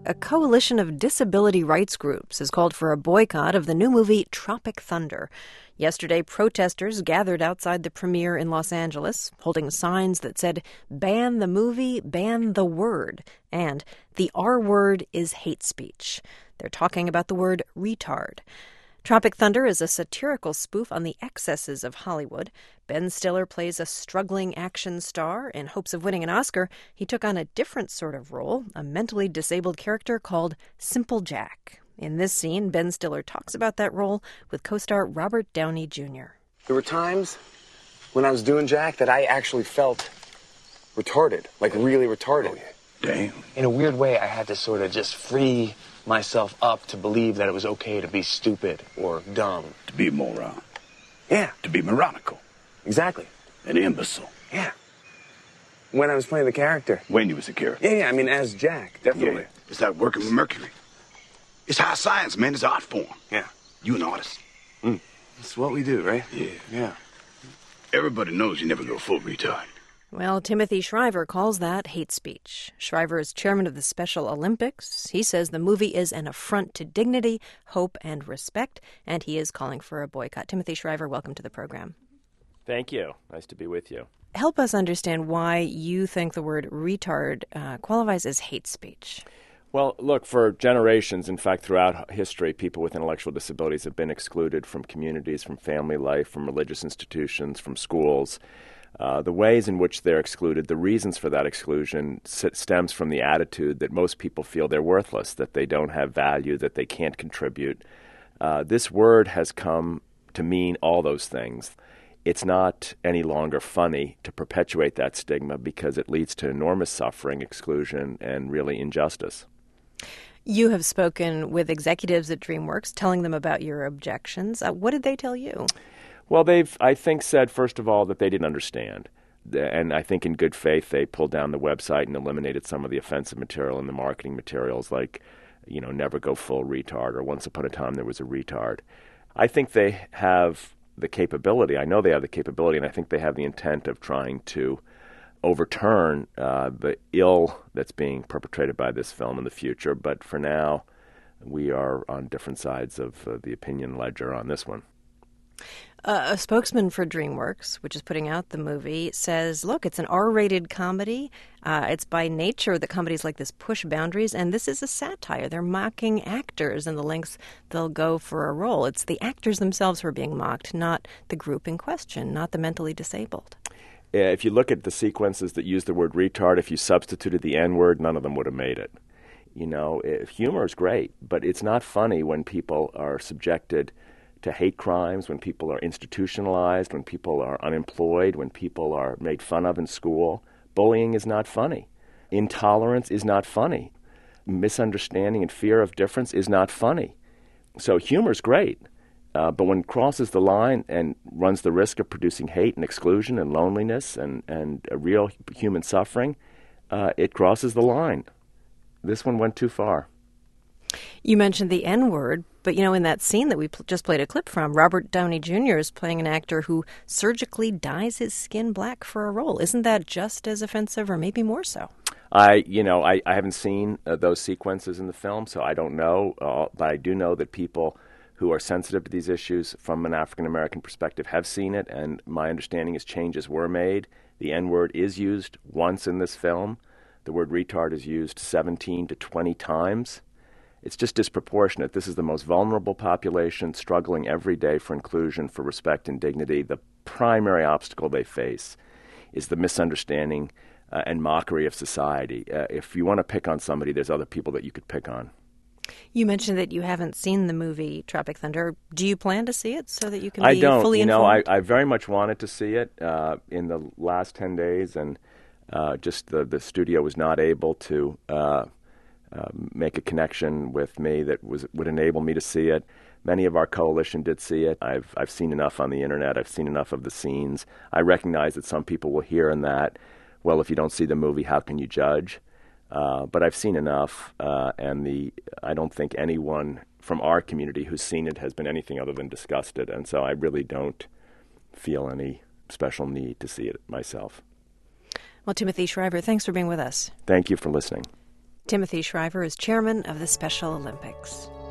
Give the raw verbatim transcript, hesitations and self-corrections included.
A coalition of disability rights groups has called for a boycott of the new movie Tropic Thunder. Yesterday, protesters gathered outside the premiere in Los Angeles, holding signs that said, "Ban the movie, ban the word," and "The R word is hate speech." They're talking about the word retard. Tropic Thunder is a satirical spoof on the excesses of Hollywood. Ben Stiller plays a struggling action star. In hopes of winning an Oscar, he took on a different sort of role, a mentally disabled character called Simple Jack. In this scene, Ben Stiller talks about that role with co-star Robert Downey Junior There were times when I was doing Jack that I actually felt retarded, like really retarded. Oh, yeah. Damn. In a weird way, I had to sort of just free myself up to believe that it was okay to be stupid or dumb. To be a moron. Yeah. To be moronical. Exactly. An imbecile. Yeah. When I was playing the character. When you was a character. Yeah, yeah, I mean, as Jack, definitely. Yeah. It's like working with Mercury. It's high science, man. It's art form. Yeah. You an artist. Mm. That's what we do, right? Yeah. Yeah. Everybody knows you never go full retard. Well, Timothy Shriver calls that hate speech. Shriver is chairman of the Special Olympics. He says the movie is an affront to dignity, hope, and respect, and he is calling for a boycott. Timothy Shriver, welcome to the program. Thank you. Nice to be with you. Help us understand why you think the word retard uh, qualifies as hate speech. Well, look, for generations, in fact, throughout history, people with intellectual disabilities have been excluded from communities, from family life, from religious institutions, from schools. Uh, the ways in which they're excluded, the reasons for that exclusion s- stems from the attitude that most people feel they're worthless, that they don't have value, that they can't contribute. Uh, this word has come to mean all those things. It's not any longer funny to perpetuate that stigma because it leads to enormous suffering, exclusion, and really injustice. You have spoken with executives at DreamWorks, telling them about your objections. Uh, what did they tell you? Well, they've, I think, said, first of all, that they didn't understand. And I think in good faith, they pulled down the website and eliminated some of the offensive material and the marketing materials like, you know, never go full retard or once upon a time there was a retard. I think they have the capability, I know they have the capability, and I think they have the intent of trying to overturn uh, the ill that's being perpetrated by this film in the future. But for now, we are on different sides of uh, the opinion ledger on this one. Uh, a spokesman for DreamWorks, which is putting out the movie, says, look, it's an R-rated comedy. Uh, it's by nature that comedies like this push boundaries, and this is a satire. They're mocking actors and the lengths they'll go for a role. It's the actors themselves who are being mocked, not the group in question, not the mentally disabled. If you look at the sequences that use the word retard, if you substituted the N-word, none of them would have made it. You know, humor is great, but it's not funny when people are subjected to hate crimes, when people are institutionalized, when people are unemployed, when people are made fun of in school. Bullying is not funny. Intolerance is not funny. Misunderstanding and fear of difference is not funny. So humor is great, uh, but when it crosses the line and runs the risk of producing hate and exclusion and loneliness and, and a real human suffering, uh, it crosses the line. This one went too far. You mentioned the N-word, but, you know, in that scene that we pl- just played a clip from, Robert Downey Junior is playing an actor who surgically dyes his skin black for a role. Isn't that just as offensive or maybe more so? I, you know, I, I haven't seen uh, those sequences in the film, so I don't know, uh, but I do know that people who are sensitive to these issues from an African-American perspective have seen it, and my understanding is changes were made. The N-word is used once in this film. The word retard is used seventeen to twenty times. It's just disproportionate. This is the most vulnerable population struggling every day for inclusion, for respect and dignity. The primary obstacle they face is the misunderstanding uh, and mockery of society. Uh, if you want to pick on somebody, there's other people that you could pick on. You mentioned that you haven't seen the movie Tropic Thunder. Do you plan to see it so that you can I be don't. fully you know, informed? I, I very much wanted to see it uh, in the last ten days, and uh, just the, the studio was not able to uh, uh, make a connection with me that was would enable me to see it. Many of our coalition did see it. I've I've seen enough on the internet. I've seen enough of the scenes. I recognize that some people will hear in that, well, if you don't see the movie, how can you judge? Uh, but I've seen enough, uh, and the I don't think anyone from our community who's seen it has been anything other than disgusted, and so I really don't feel any special need to see it myself. Well, Timothy Shriver, thanks for being with us. Thank you for listening. Timothy Shriver is chairman of the Special Olympics.